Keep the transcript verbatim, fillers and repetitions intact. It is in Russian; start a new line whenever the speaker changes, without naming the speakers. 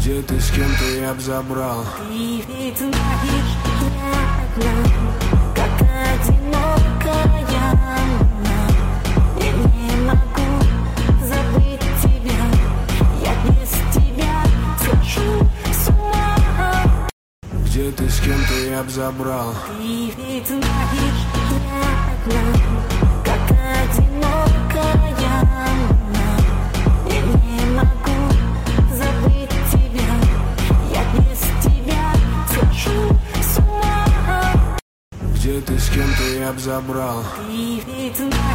Где ты, с кем ты, я б забрал.
Ты ведь знаешь, я одна, как одинокая луна. Я не могу забыть тебя, я без тебя схожу с ума.
Где ты, с кем ты, я б забрал.
Ты ведь знаешь, я одна, как одинокая луна. Я не могу забыть тебя, я без тебя схожу с ума.
Где ты, с кем ты, я б забрал.
Ты ведь знаешь.